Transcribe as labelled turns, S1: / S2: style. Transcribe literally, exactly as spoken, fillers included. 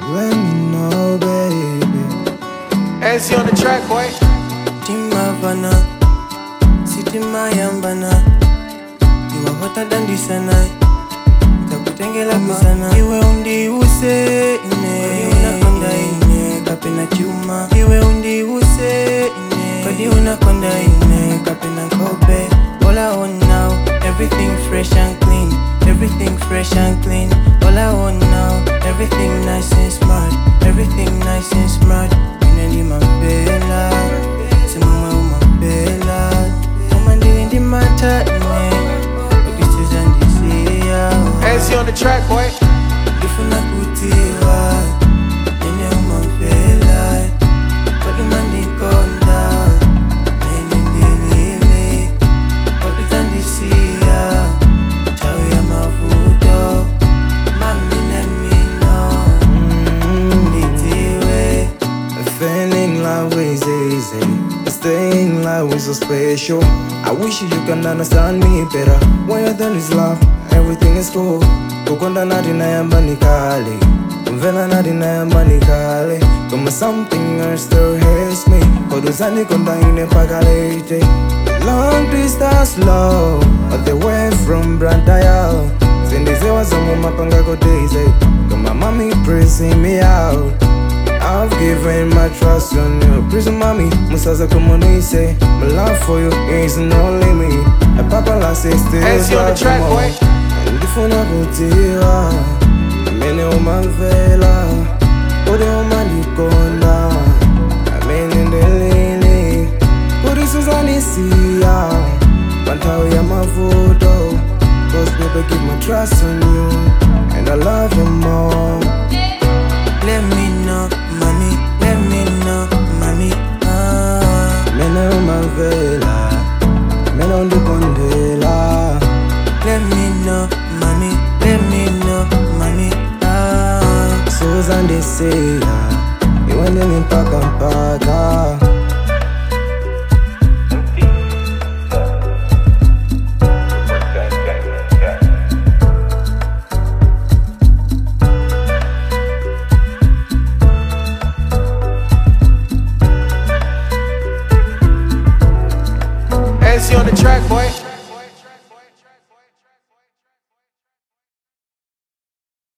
S1: let me know, baby.
S2: Ansi on the track, boy.
S3: Timavana, City Mayambana. You are hotter than this night. Takutengela pisana. Iwe undi use ine. Unakonda ine kapena chuma. Iwe undi use ine. Kodi unakonda ine kapena kobe. All I want now, everything fresh and clean. Everything fresh and clean. All I want now, everything nice and smart. Everything nice and smart. Inendi mabela, semuma umabela. Mama ndi mata ine. But this is and this year.
S2: Ansi on the track, boy.
S3: Ifuna kutiwa, nene umabela. Kodi mandi konda, nene ndilile. Kodi tandisia, chawi ya mavuto. Mami nemino, nditiwe.
S1: Feeling like we easy, staying like we so special. I wish you can understand me better. When there is love, everything is cool. Kukonda nadi na yamba nikali, kumvela nadi na yamba nikali. Kama something else still hates me, koduzani konda ine pakalete. Long distance love, all the way from Brantaya. Zindizewa zamu mapanga kote. Kama mommy pressing me out. I've given my trust on you. Prison mommy, musaza kumonise. My love for you is no limit. A papa la sister.
S2: Ansi on the track, boy.
S1: Ndifuna kutiwa, mene umavela. Kodi umalikonda, amene ndelele. Kodi suzanisia, pantawi ya mavuto. Cause baby give my trust on you, and I love you more.
S3: Let me know, mommy, let me know, mommy. Ah.
S1: Mene umavela, mene undikondela.
S3: Let me know, mommy, let me know, mommy. Ah.
S1: Susan de Sela, iwende ni mpaka mpaka.